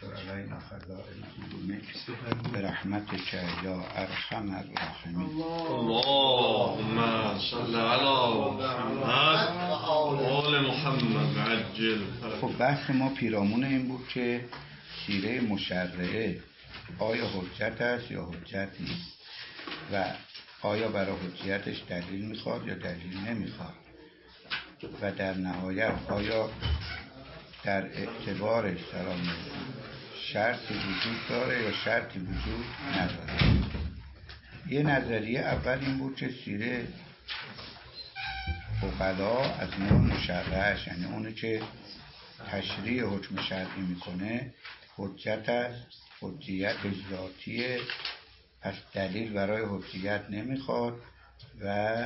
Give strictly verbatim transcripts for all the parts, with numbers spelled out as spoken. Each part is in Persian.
وانصر علینا خزائن علومک برحمتک یا ارحم الراحمین. اللهم صل علی محمد و آل محمد عجل. خب بحث ما پیرامون این بود که سیره مشرعه آیا حجت است یا حجت نیست و آیا برای حجیتش دلیل میخواد یا دلیل نمیخواد و در نهایت آیا در اعتبارش سلام شرطی وجود داره یا شرطی وجود نداره. یه نظریه اول این بود که سیره عقلا از نوع مشرعش، یعنی اونی که تشریع حکم شرعی میکنه حجت است، حجیت ذاتیه، پس دلیل برای حجیت نمیخواد و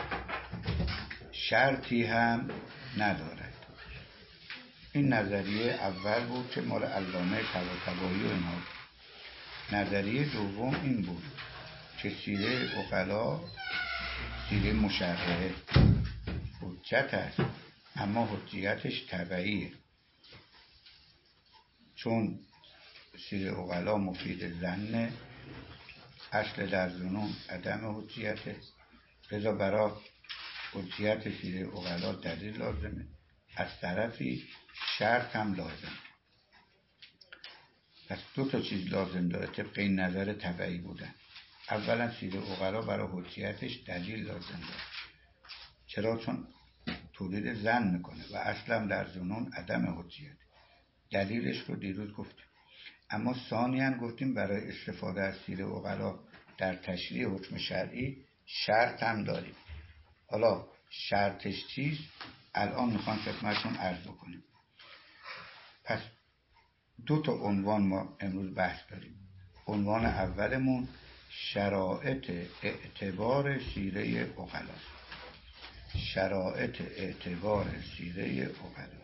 شرطی هم ندارد. این نظریه اول بود که مال علامه طباطبایی و اینا. نظریه دوم این بود که سیره عقلا سیره مشرعه حجت است اما حجیتش تبعیه، چون سیره عقلا مفید ظنه، اصل در ظنون عدم حجیته، لذا برای حجیت سیره عقلا دلیل لازمه، از طرفی شرط هم لازم. پس دو تا چیز لازم داره طبق این نظر تبعی بودن. اولا سیره عقلا برای حجیتش دلیل لازم داره. چرا؟ چون تولید ظن میکنه و اصلا در ظنون عدم حجیت. دلیلش رو دیروز گفتیم. اما ثانیاً گفتیم برای استفاده از سیره عقلا در تشریع حکم شرعی شرط هم داریم. حالا شرطش چیست؟ الان میخوام خدمتتون عرض کنیم. پس دو تا عنوان ما امروز بحث داریم. عنوان اولمون شرایط اعتبار سیره عقلا. شرایط اعتبار سیره عقلا.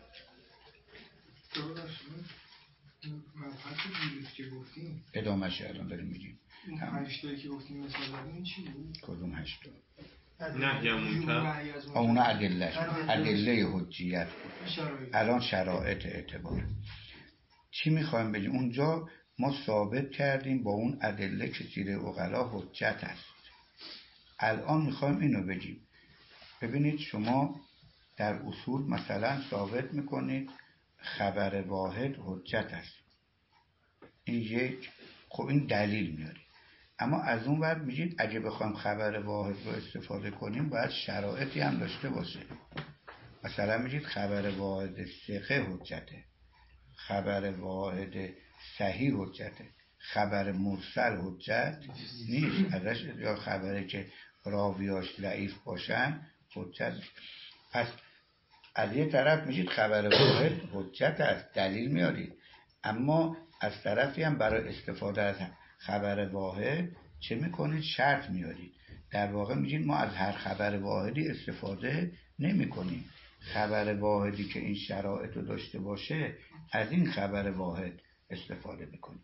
مبحث دیروز که گفتیم ادامهش الان داریم میگیم. این هشتایی که گفتیم مثال داریم چی بود؟ کدوم هشتا؟ نهی منکر. اون ادله ادله حجیت بود. الان شرایط اعتبار. چی میخوایم بگیم؟ اونجا ما ثابت کردیم با اون ادله که سیره عقلا حجت است. الان میخوایم اینو بگیم. ببینید شما در اصول مثلا ثابت میکنید خبر واحد حجت است. این یک، خب این دلیل میاری. اما از اون ور میگید اگه بخوایم خبر واحد رو استفاده کنیم باید شرایطی هم داشته باشه. مثلا میگید خبر واحد ثقه حجته، خبر واحد صحیح حجته، خبر مرسل حجت نیست ازش، یا خبری که راویاش ضعیف باشن حجت. پس از یه طرف میگید خبر واحد حجت است، دلیل میارید، اما از طرفی هم برای استفاده از خبر واحد چه میکنید؟ شرط میارید. در واقع میگید ما از هر خبر واحدی استفاده نمی کنیم. خبر واحدی که این شرایط رو داشته باشه از این خبر واحد استفاده میکنیم.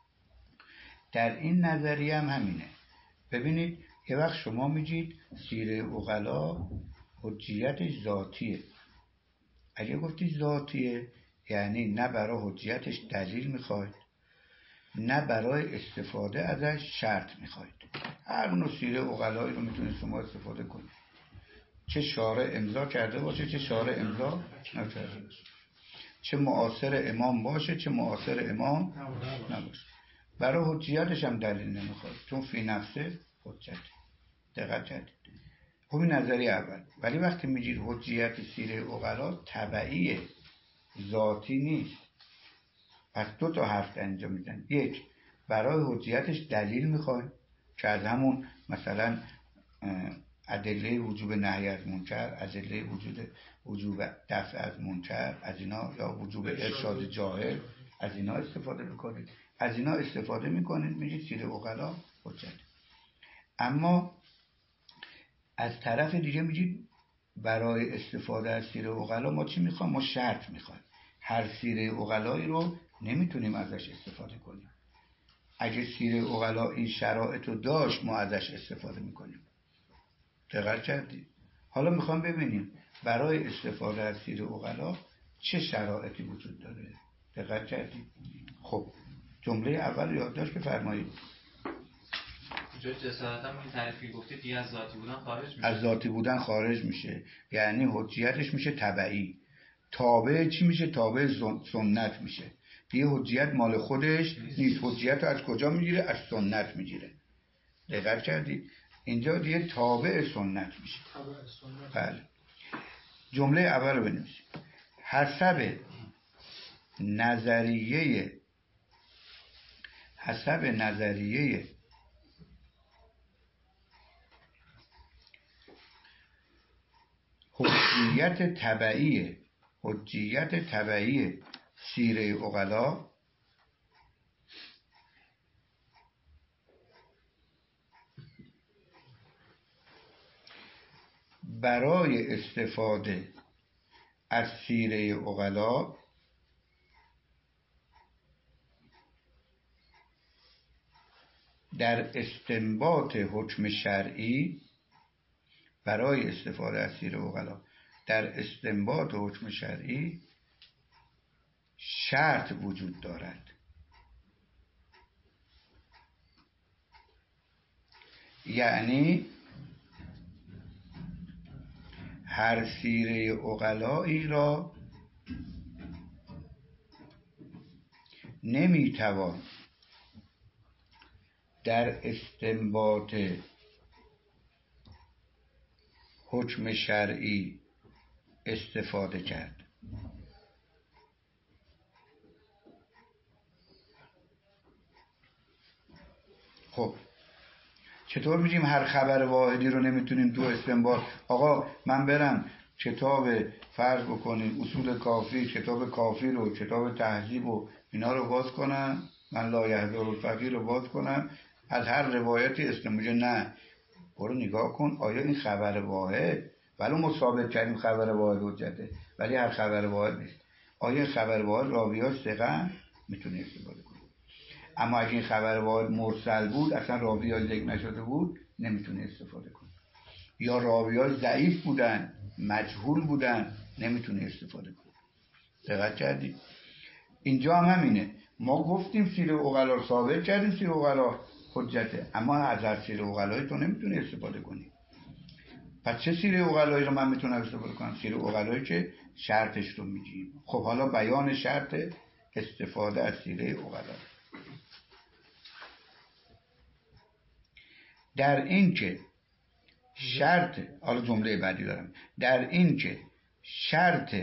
در این نظریه هم همینه. ببینید یه وقت شما میگید سیره عقلا حجیتش ذاتیه. اگه گفتی ذاتیه یعنی نه برای حجیتش دلیل میخواید نه برای استفاده ازش شرط میخواید. هر نوع سیره عقلایی رو میتونید شما استفاده کنید، چه شارع امضا کرده باشه چه شارع امضا نکرده باشه، چه معاصر امام باشه چه معاصر امام نباشه. برای حجیتش هم دلیل نمیخواید چون فی نفسه حجت. دقت کردید؟ خب این نظریه اول. ولی وقتی میگید حجیت سیره عقلا تبعیه، ذاتی نیست، پس دو تا حرف اینجا میزن. یک، برای حجیتش دلیل میخوایم که از همون مثلا ادله وجوب نهی از منکر، ادله وجود وجوب دفع از منکر، از اینا، یا وجوب ارشاد جاهل، از اینا استفاده میکنید. از اینا استفاده میکنید میگید سیره عقلا حجت. اما از طرف دیگه میگید برای استفاده از سیره عقلا ما چی میخوایم؟ ما شرط میخوایم. هر سیره عقلایی رو نمیتونیم ازش استفاده کنیم. اگه سیره عقلا این شرایط رو داشت ما ازش استفاده میکنیم. دقت کردید؟ حالا میخوام ببینیم برای استفاده از سیره عقلا چه شرایطی وجود داره. دقت کردید؟ خب جمله اول یادداشت بفرمایید. جو جسارت هم این تعریفی گفتید دیگه از ذاتی بودن خارج میشه. از ذاتی بودن خارج میشه، یعنی حجیتش میشه تبعی. تابع چی میشه؟ تابع سنت میشه دیگه. حجیت مال خودش نیست. حجیت رو از کجا میگیره؟ از سنت میگیره. دقت کردید؟ اینجا دیگه تابع سنت میشه. بله. جمله اول رو بنویسید. حسب نظریه حسب نظریه حجیت تبعی حجیت تبعی سیره عقلا برای استفاده از سیره عقلا در استنباط حکم شرعی برای استفاده از سیره عقلا در استنباط حکم شرعی شرط وجود دارد. یعنی هر سیره عقلایی را نمیتوان در استنباط حکم شرعی استفاده کرد. خب چطور میگیم هر خبر واحدی رو نمیتونیم تو استنباط؟ آقا من برم کتاب فرض بکنیم اصول کافی، کتاب کافی رو، کتاب تهذیب و اینا رو باز کنم، من لا یحضر الفقیه رو باز کنم، از هر روایتی استنباط؟ نه، برو نگاه کن آیا این خبر واحد، ولو ما ثابت کردیم خبر واحد حجته، ولی هر خبر واحد نیست. آیا خبر واحد راویاش ثقه؟ میتونه استفاده کنه. اما اگه این خبر واحد مرسل بود، اصلا راویاش ذکر نشده بود، نمیتونه استفاده کنه. یا راویاش ضعیف بودن، مجهول بودن، نمیتونه استفاده کنه. دقت کردید؟ اینجا هم همینه. ما گفتیم سیره عقلا رو ثابت کردیم، سیره عقلا حجته، اما از هر سیره عقلایی تو نمیتونه استفاده کنی. پس چه سیره عقلایی رو من میتونم استفاده کنم؟ سیره عقلایی که شرطش رو میگیم. خب حالا بیان شرط استفاده از سیره عقلا. در این که شرط، حالا جمله بعدی دارم، در این که شرط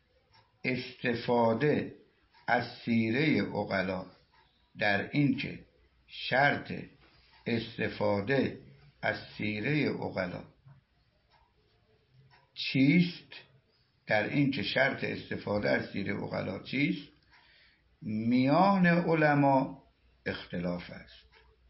استفاده از سیره عقلا در این که شرط استفاده از سیره عقلا چیست؟ در این که شرط استفاده از سیره عقلا چیست؟ میان علما اختلاف است.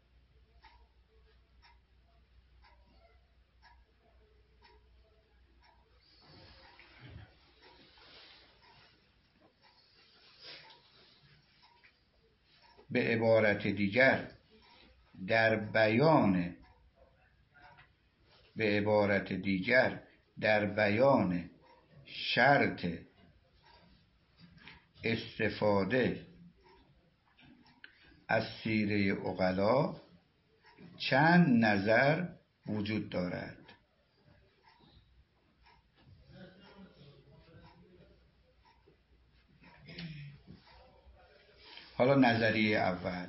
به عبارت دیگر در بیان به عبارت دیگر در بیان شرط استفاده از سیره عقلا چند نظر وجود دارد. حالا نظریه اول،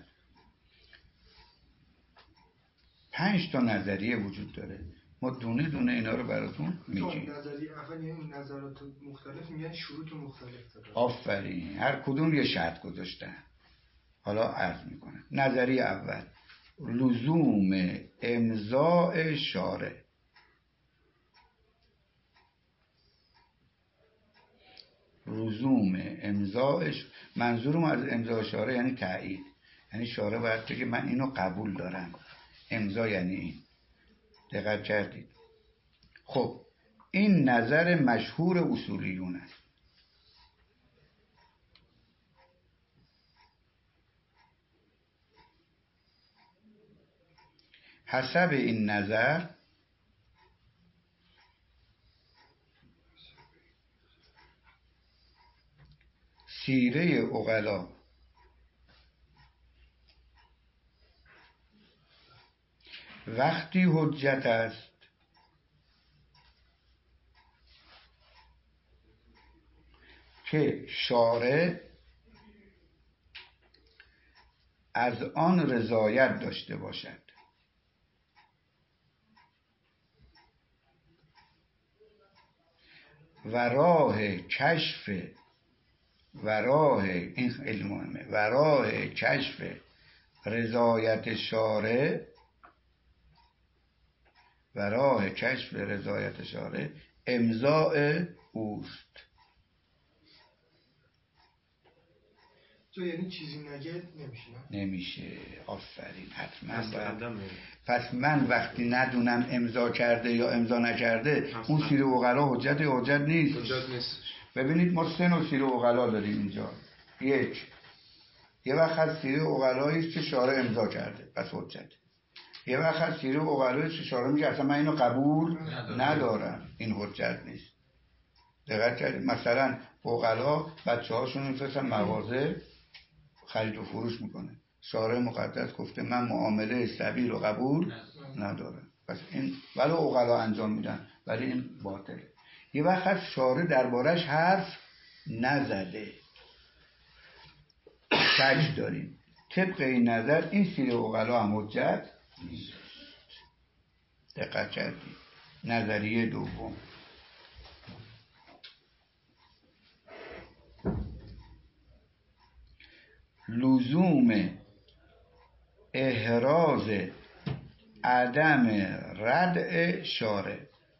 پنج تا نظریه وجود داره، ما دونه دونه اینا رو براتون میگیم. نظریه اول یعنی نظرات مختلف میگن شروط مختلف داره. آفرین، هر کدوم یه شرط گذاشتن. حالا عرض میکنم. نظریه اول، لزوم امضاء شارع. لزوم امضاء، منظورم از امضاء شارع یعنی تایید، یعنی شارع باید بگه من اینو قبول دارم. امضا یعنی این. دقت کردید؟ خب این نظر مشهور اصولیون است. حسب این نظر سیره عقلا وقتی حجت است که شارع از آن رضایت داشته باشد و راه کشف و راه این خیلی مهمه و راه کشف رضایت شارع و راه کشف رضایت شارع امضاء اوست. تو یعنی چیزی نگه نمیشه نمیشه. آفرین. حتما باید. پس من وقتی ندونم امضا کرده یا امضا نکرده اون سیر عقلا حجت یا حجت نیست. حجت نیست. ببینید ما سه نوع سیر عقلا داریم اینجا. یک، یه وقت از سیر عقلایی است که شارع امضا کرده پس حجت. یه وقت از سیر عقلایی است که شارع میگه اصلا من اینو قبول ندارم، این حجت نیست. دقت کردید؟ مثلا عقلا بچه هاشون میفرستن مغازه خرید و فروش میکنه، شارع مقدس گفته من معامله سبیل رو قبول ندارم، پس این ولو عقلا انجام میدن ولی این باطله. یه وقت از شارع دربارش حرف نزده، شک داریم. طبق این نظر این سیر عقلا هم حجت نیست. دقت کردید؟ نظریه دوم، لزوم احراز عدم ردع شارع.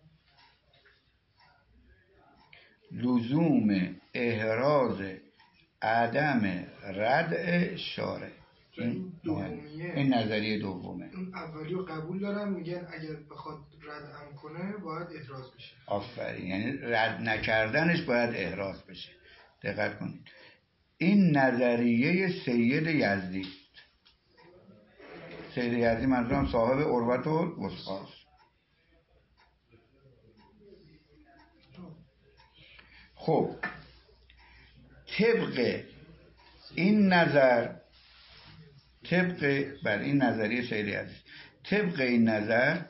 لزوم احراز عدم ردع شارع این, این نظریه دومه. اون اولی رو قبول دارن، میگن اگر بخواد ردعم کنه باید احراز بشه. آفرین. یعنی رد نکردنش باید احراز بشه. دقت کنید، این نظریه سید یزدی است. سید یزدی منظورم صاحب عروة الوثقی است. خب طبق این نظر، طبق بر این نظریه سید یزدی، طبق این نظر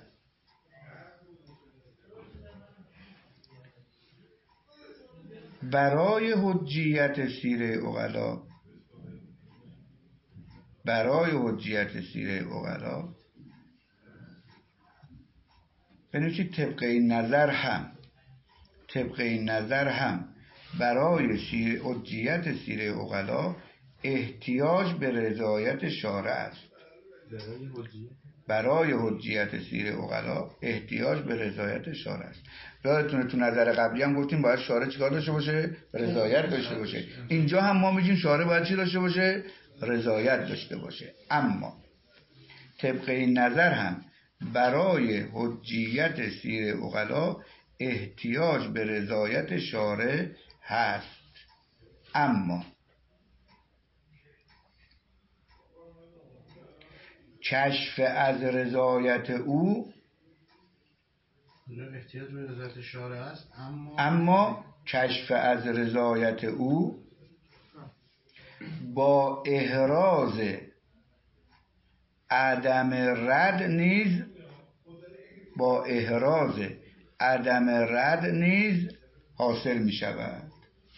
برای حجیت سیر عقلا برای حجیت سیر عقلا بنویسید طبق این نظر هم طبق این نظر هم برای سیر حجیت سیر عقلا احتیاج به رضایت شارع است. برای حجیت سیر عقلا احتیاج به رضایت شارع است. یادتونه تو نظر قبلی هم گفتیم باید شارع چیکار داشته باشه؟ رضایت داشته باشه. اینجا هم ما میگیم شارع باید چی داشته باشه؟ رضایت داشته باشه. اما طبق این نظر هم برای حجیت سیر عقلا احتیاج به رضایت شارع هست، اما کشف از رضایت او احتیاج به رضایت شارع است، اما اما کشف از رضایت او با احراز عدم رد نیز با احراز عدم رد نیز حاصل می شود.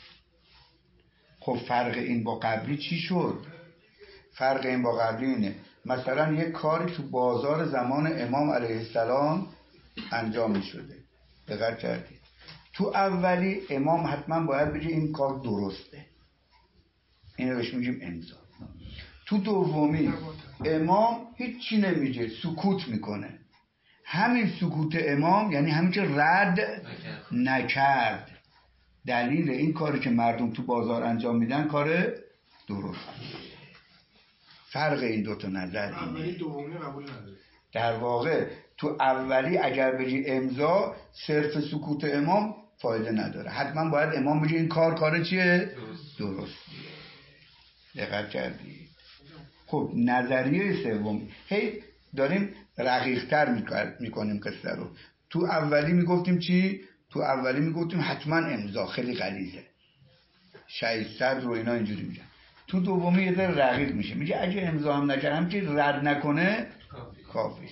خب فرق این با قبلی چی شد؟ فرق این با قبلی اینه مثلا یک کاری تو بازار زمان امام علیه السلام انجام می شده. دقت کردید؟ تو اولی امام حتما باید بگه این کار درسته، اینو بهش میگیم امضا. تو دومی امام هیچی نمیگه، سکوت میکنه. همین سکوت امام یعنی همین که رد نکرد، دلیل این کاری که مردم تو بازار انجام میدن کار درست. فرق این دوتا نظر اولی دومی قبول نداره. در واقع تو اولی اگر بگی امضا، صرف سکوت امام فایده نداره، حتما باید امام بگه این کار کار چیه؟ درست. دقت کردید؟ خب نظریه سوم، هی داریم رقیق‌تر میکنیم قصه رو. تو اولی میگفتیم چی؟ تو اولی میگفتیم حتما امضا، خیلی غلیظه، شهید صدر رو اینا اینجوری میگن. تو دومی یه ذره رقیق میشه، میگه اگه امضا هم نکردم که رد نکنه کافی.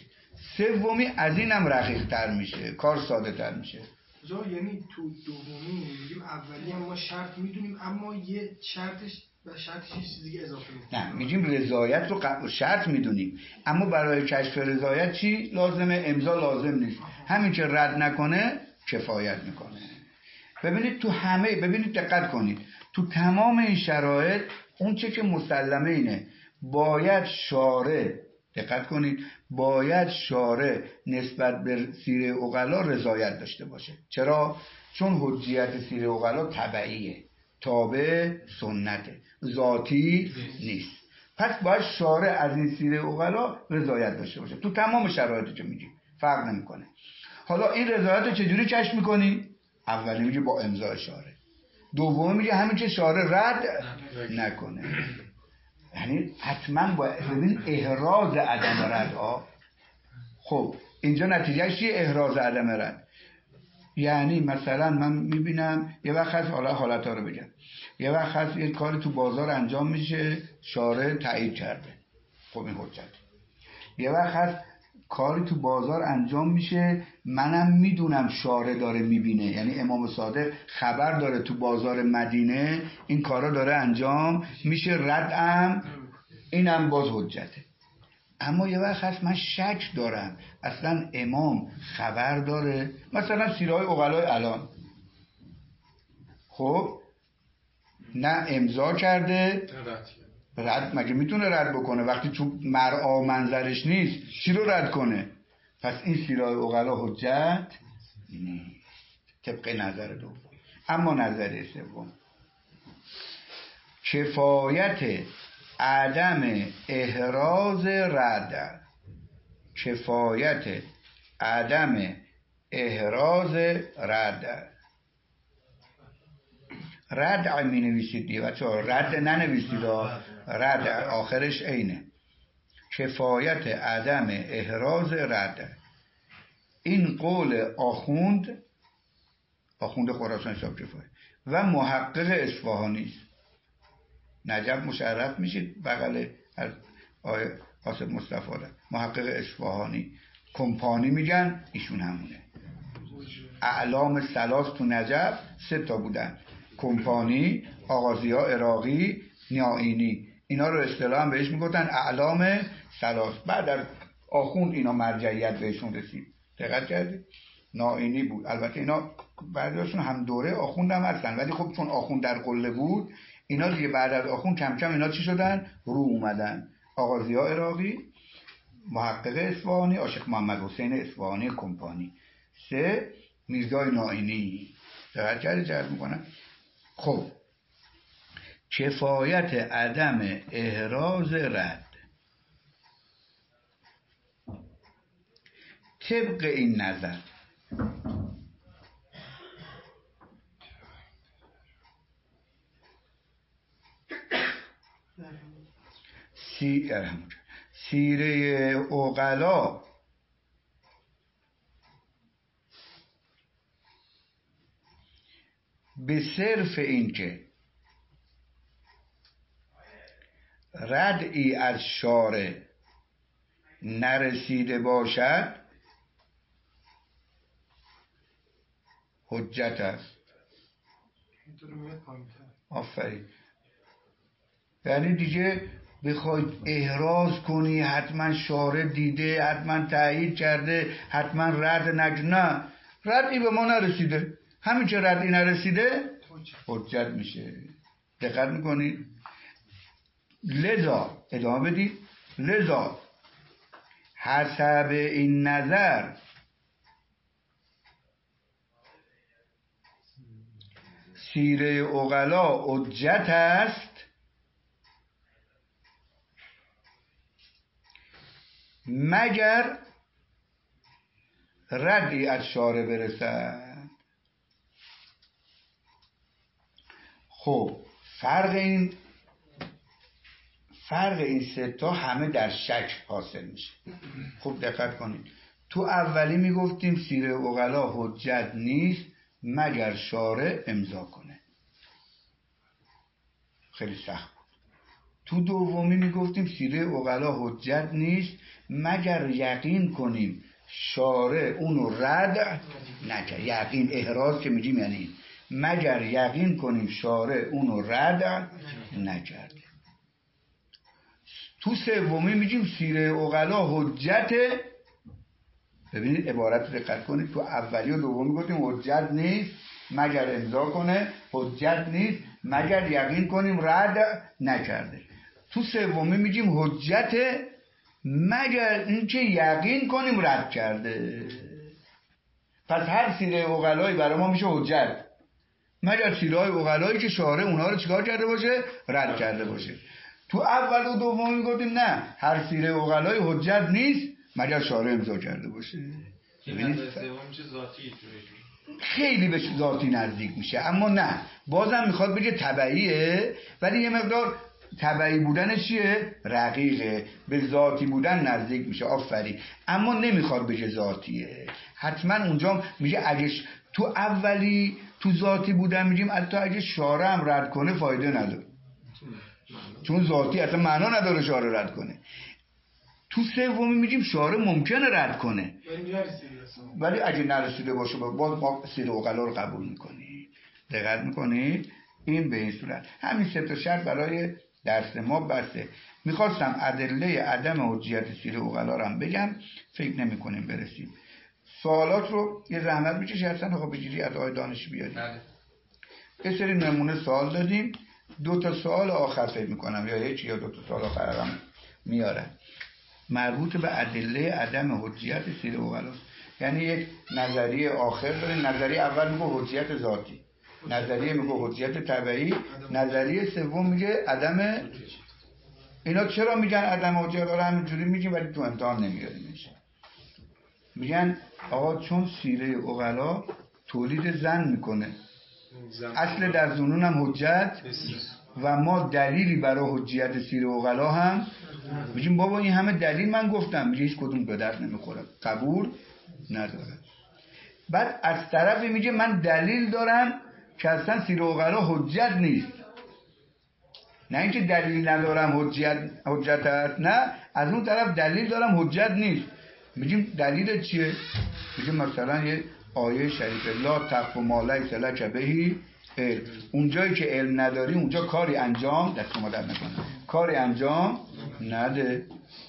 سومی از اینم رقیق تر میشه، کار ساده تر میشه. جا یعنی تو دومی میگیم اولی هم ما شرط میدونیم اما یه شرطش و شرطش یه چیزی که اضافه میکنه. نه میگیم رضایت رو ق... شرط میدونیم اما برای کشف رضایت چی لازمه؟ امضا لازم نیست. همین که رد نکنه کفایت میکنه. ببینید تو همه، ببینید دقت کنید، تو تمام این شرایط اون چه که مسلمه اینه باید شارع، دقت کنید، باید شارع نسبت به سیره عقلا رضایت داشته باشه. چرا؟ چون حجیت سیره عقلا تبعیه، تابع سنته، ذاتی نیست. پس باید شارع از این سیره عقلا رضایت داشته باشه تو تمام شرایطی که میگیم، فرق نمیکنه. حالا این رضایت رو چجوری کشف میکنی؟ اولی میگه با امضای شارع، دومی میگه همین که شارع رد نکنه. یعنی حتما باید ببین احراز عدم رد ها. خب اینجا نتیجهش چیه احراز عدم رد؟ یعنی مثلا من میبینم یه وقت هست، حالا حالت ها رو بگم، یه وقت هست یه کاری تو بازار انجام میشه شارع تایید کرده، خب این حجت. یه وقت هست کاری تو بازار انجام میشه منم میدونم شارع داره میبینه، یعنی امام صادق خبر داره تو بازار مدینه این کارا داره انجام میشه، ردم، اینم باز حجته. اما یه وقت هست من شک دارم اصلا امام خبر داره، مثلا سیرهای عقلای الان خب نه امضا کرده رد، مگه میتونه رد بکنه وقتی تو مرعا منظرش نیست؟ چی رو رد کنه؟ پس این سیرهای عقلا حجت نیست طبق نظر دوم. اما نظر سوم کفایت عدم احراز رد، کفایت عدم احراز رد. رد می نویسید دیگه بچه ها، رد ننویسید، رد آخرش اینه، کفایت عدم احراز رد. این قول آخوند، آخوند خراسان صاحب کفایت و محقق اصفهانی است. نجف مشرف میشید بغل از آقای قاسم مصطفی، محقق اصفهانی، کمپانی میگن ایشون همونه. اعلام ثلاث تو نجف سه تا بودن، کمپانی، آغازی‌ها عراقی، نیائینی، اینا رو اصطلاحاً بهش میگفتن اعلام ثلاث. بعد از آخوند اینا مرجعیت بهشون رسید. دقت کردید؟ نائینی بود، البته اینا بعضیاشون هم دوره آخوند هم هستن ولی خب چون آخوند در قله بود اینا دیگه بعد از آخوند کم کم اینا چی شدن؟ رو اومدن. آغازی‌ها عراقی، محقق اصفهانی، عاشق محمد حسین اصفهانی کمپانی، سه میرزای نائینی. دقت کردید چه میکنن؟ خب کفایت عدم احراز رد طبق این نظر سی... سیره عقلا به صرف این که ردعی از شارع نرسیده باشد حجت است. آفرین. یعنی دیگه بخواید احراز کنی حتما شارع دیده، حتما تایید کرده، حتما رد نج، نه، ردی به ما نرسیده، همین که ردی نرسیده حجت میشه. دقت میکنید؟ لذا ادامه بدید، لذا حسب این نظر سیره عقلا حجت است مگر ردی از شارع برسد. خب فرق این فرق این سه تا همه در شک حاصل میشه. خب دقت کنید، تو اولی میگفتیم سیره عقلا حجت نیست مگر شارع امضا کنه، خیلی سخت بود. تو دومی میگفتیم سیره عقلا حجت نیست مگر یقین کنیم شارع اونو رد نکرد. یقین احراز که میگیم یعنی مگر یقین کنیم شارع اونو رد نکرد. تو سومی میگیم سیره عقلا حجت. ببینید عبارت رو دقت کنید، تو اولی و دومی گفتیم حجت نیست مگر امضا کنه، حجت نیست مگر یقین کنیم رد نکرده. تو سومی میگیم حجت مگر اینکه یقین کنیم رد کرده. پس هر سیره عقلایی برای ما میشه حجت مگر سیره های عقلایی که شارع اونها رو چیکار کرده باشه؟ رد کرده باشه. تو اول و دوم میگفتیم نه، هر سیره عقلایی حجت نیست مگر شارع امضا کرده باشه. این سوم میشه ذاتی، خیلی به ذاتی نزدیک میشه، اما نه بازم میخواد بگه تبعیه، ولی یه مقدار تبعی بودنش چیه؟ رقیقه، به ذاتی بودن نزدیک میشه. آفرین. اما نمیخواد بگه ذاتیه. حتما اونجا میگه اگه تو اولی تو ذاتی بودن میگیم حتی اگه شارع هم رد کنه فایده نداره، چون ذاتی اصلا معنا نداره شارع رد کنه. تو سومی میگیم شارع ممکنه رد کنه ولی اگه نرسیده باشه باز ما سیر عقلا رو قبول میکنیم. دقت میکنید؟ این به این صورت. همین سه تا شرط برای درس ما بسته. میخواستم ادله عدم حجیت سیر عقلا رو هم بگم، فکر نمی کنیم برسیم. سوالات رو یه زحمت میکشی اصلا خب بگیری از آقای دانش بیاریم. یه سری نمونه سوال دادیم، دو تا سوال آخر فکر میکنم یا یکی یا دو تا سوال آخر هم میارن مربوط به ادله عدم حجیت سیر عقلا. یعنی یک نظریه آخر داریم. نظریه اول میگه حجیت ذاتی، نظریه میگه حجیت تبعی، نظریه سوم میگه عدم. اینا چرا میگن عدم حجیت؟ رو همینجوری میگیم ولی تو امتحان نمیاریمش. میگن آقا چون سیره عقلا تولید ظن میکنه، اصل در ظنون هم حجت و ما دلیلی برای حجیت سیره عقلا هم میگیم بابا این همه دلیل من گفتم، میگه هیچ کدوم به درد نمیخوره، قبول نداره. بعد از طرفی میگه من دلیل دارم که اصلا سیره عقلا حجت نیست، نه اینکه دلیل ندارم حجت حجت هست، نه از اون طرف دلیل دارم حجت نیست. میگیم دلیل چیه؟ میگیم مثلا یه آیه شریفه لا تقف ما لیس لک به علم. اونجایی که علم نداری اونجا کاری انجام دست ما در نکنه، کاری انجام نده.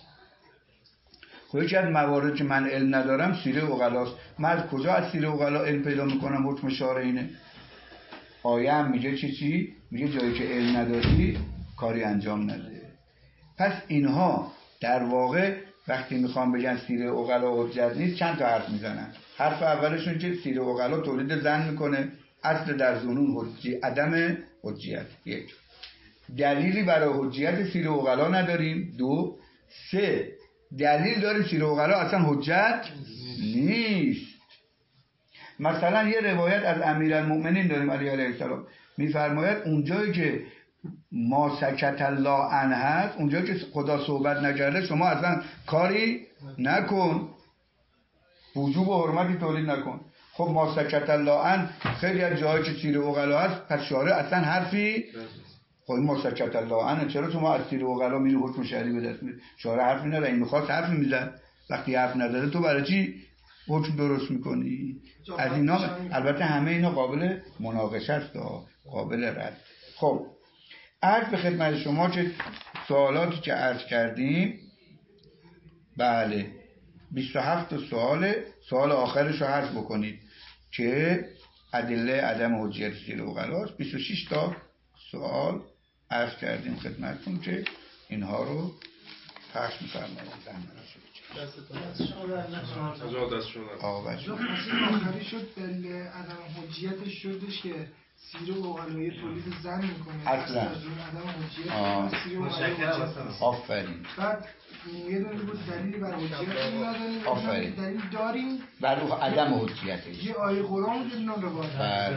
خب یکی از موارد که من علم ندارم سیره عقلاست. من از کجا از سیره عقلا علم پیدا میکنم؟ حکم شارع اینه. آیه هم میگه چی چی؟ میگه جایی که علم نداری کاری انجام نده. پس اینها در واقع وقتی میخوام بگن سیره عقلا حجت نیست چند تا حرف میزنن. حرف اولشون که سیره عقلا تولید ظن میکنه، اصل در ظنون حجی عدم حجیت. یک، دلیلی برای حجیت سیره عقلا نداریم. دو، سه، دلیل داریم سیره عقلا اصلا حجت نیست. مثلا یه روایت از امیرالمؤمنین داریم علی علیه السلام میفرماید اونجایی که ما سکت الله عنه هست، اونجایی که خدا صحبت نکرده شما اصلا کاری نکن، وجوب و حرمتی تولید نکن. خب ما سکت الله عنه خیلی از جایی که سیره عقلا هست پس شارع اصلا حرفی. خب این ما سکت الله عنه چرا شما از سیره عقلا میری حکم شرعی به دست میری؟ شارع حرفی نداره، این میخواست حرفی میزد. وقتی حرف نداره تو برای چی حکم درست میکنی؟ از اینا البته همه اینا قابل مناقشه است، قابل رد. خب عرض به خدمت شما که سوالاتی که عرض کردیم بله بیست و هفت سوال، سوال آخرش رو عرض بکنید که ادله عدم حجیت سیره عقلاست. بیست و شش تا سوال عرض کردیم خدمتتون که اینها رو پخش می‌فرمایید. دست شما در نکنم. دست شما آقا بچه آخری شد دلیل عدم حجیتش شدش که سیره عقلایی تولید ظن میکنه، اصلا از اون عدم حجیت سیره عقلایی. آفرین. بعد یه دونه بود دلیلی بر حجیت نداریم، آفرین. دلیل داریم بر عدم حجیتش یه آیه قرآن بود اینا رو باید. بله.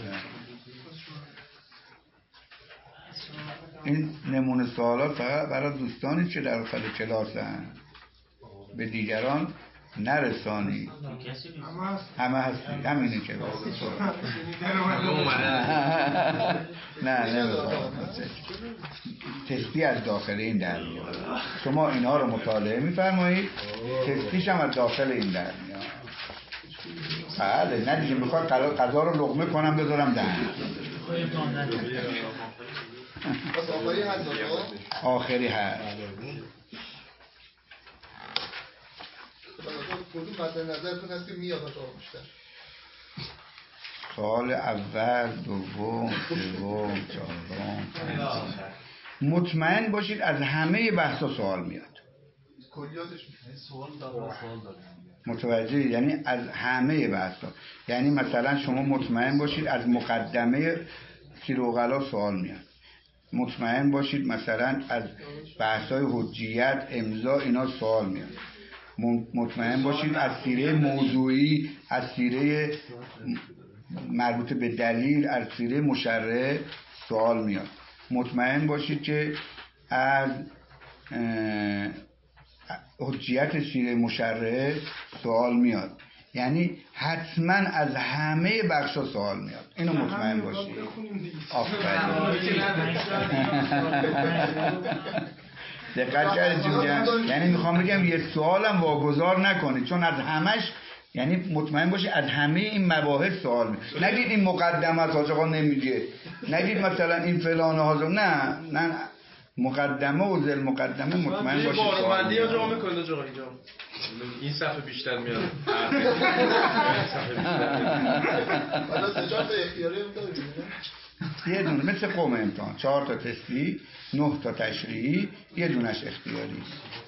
این نمونه سوالات فقط برای دوستانی که در داخل کلاس هستند، به دیگران نرسانی همه هستی همینی که نه نمیخوام تسبیح از داخل این در میاد. شما اینها رو مطالعه میفرمایید، تسبیحش هم از داخل این در میاد. بله نه دیگه میخواد غذا رو لقمه کنم بذارم دهن. آخری هست سوال اول، دوم، سوم، چهارم، پنجم. مطمئن باشید از همه بحثا سوال میاد. متوجه، یعنی از همه بحثا. یعنی مثلا شما مطمئن باشید از مقدمه سیر و غلا سوال میاد. مطمئن باشید مثلا از بحث‌های حجیت، امضا، اینا سوال میاد. مطمئن باشید از سیره موضوعی، از سیره مربوط به دلیل، از سیره مشرع سوال میاد. مطمئن باشید که از حجیت سیره مشرع سوال میاد. یعنی حتما از همه بخشا سوال میاد. اینو مطمئن باشید. آفرین. دقت کردید؟ یعنی میخوام بگم یه سوالم واگذار نکنید، چون از همش، یعنی مطمئن باشید از همه این مباحث سوال میاد. نگید این مقدمه از حاج آقا نمیگه، نگید مثلا این فلان ها، نه نه، مقدمه و ذل مقدمه مطمئن باشید. بارمندی یا جا میکنه جا اینجا این صفحه بیشتر میاد. حالا سجاد اختیاری هم داریم یه دونه مثل قوم امتحان، چهار تا تستی، نه تا تشریحی، یه دونش اختیاری.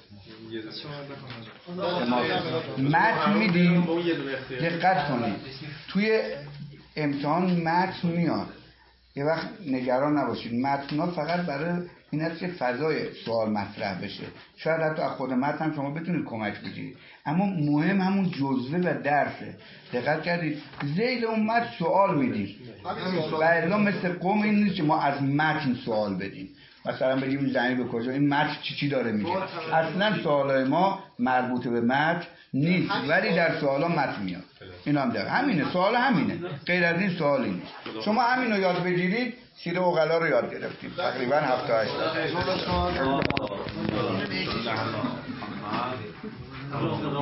متن میدیم. دقت کنید توی امتحان متن میاد، یه وقت نگران نباشید. متن‌ها فقط برای این است که فضای سوال مطرح بشه. شاید حتی از خود متن هم شما بتونید کمک بگیرید، اما مهم همون جزوه و درسه. دقت کردید ذیل اون متن سوال میدیم و الا مثل قوم این نیست که ما از متن سوال بدیم، مثلا بگیم زمین به کجا، این متن چی چی داره میگه. اصلا سوالای ما مربوط به متن نیست، ولی در سوالا متن میاد. این هم داره همینه، سوال همینه، غیر از این سوالی نیست. شما همینو یاد بگیرید. سیر اوغلا رو یاد گرفتیم تقریبا هفت تا هشت.